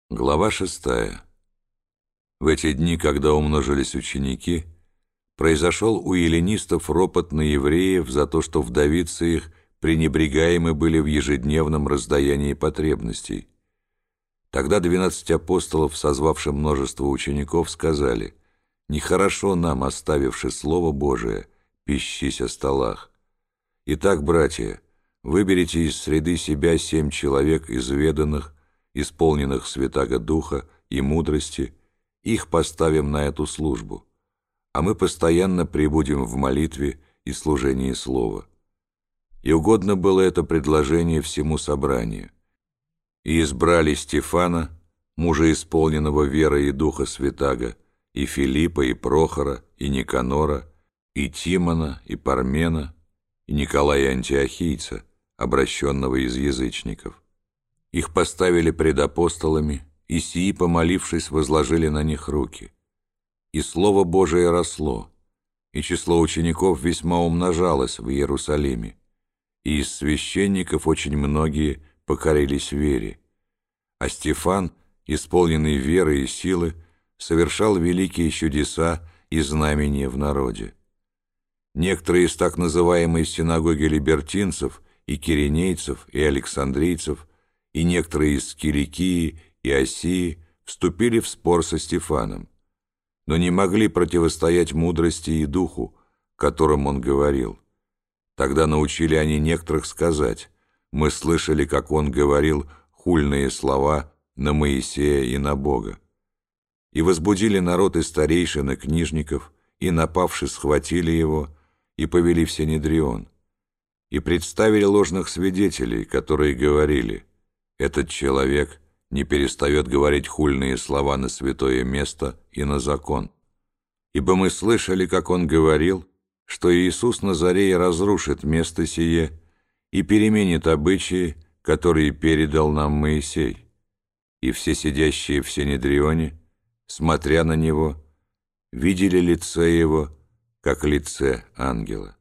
Глава 6. В эти дни, когда умножились ученики, произошел у эллинистов ропот на евреев за то, что вдовицы их пренебрегаемы были в ежедневном раздаянии потребностей. Тогда 12 апостолов, созвавши множество учеников, сказали: «Нехорошо нам, оставивши Слово Божие, пищись о столах. Итак, братья, выберите из среды себя 7 человек изведанных, исполненных Святаго Духа и мудрости, их поставим на эту службу, а мы постоянно пребудем в молитве и служении Слова». И угодно было это предложение всему собранию. И избрали Стефана, мужа исполненного веры и Духа Святаго, и Филиппа, и Прохора, и Никанора, и Тимона, и Пармена, и Николая Антиохийца, обращенного из язычников. Их поставили пред апостолами, и сии, помолившись, возложили на них руки. И Слово Божие росло, и число учеников весьма умножалось в Иерусалиме, и из священников очень многие покорились вере. А Стефан, исполненный веры и силы, совершал великие чудеса и знамения в народе. Некоторые из так называемой синагоги либертинцев, и киринейцев, и александрийцев, и некоторые из Киликии и Осии вступили в спор со Стефаном, но не могли противостоять мудрости и духу, которым он говорил. Тогда научили они некоторых сказать: «Мы слышали, как он говорил хульные слова на Моисея и на Бога». И возбудили народ и старейшин, и книжников, и, напавши, схватили его и повели в Синедрион. И представили ложных свидетелей, которые говорили: «Этот человек не перестает говорить хульные слова на святое место и на закон. Ибо мы слышали, как он говорил, что Иисус Назарей разрушит место сие и переменит обычаи, которые передал нам Моисей». И все сидящие в Синедрионе, смотря на него, видели лице его, как лице ангела.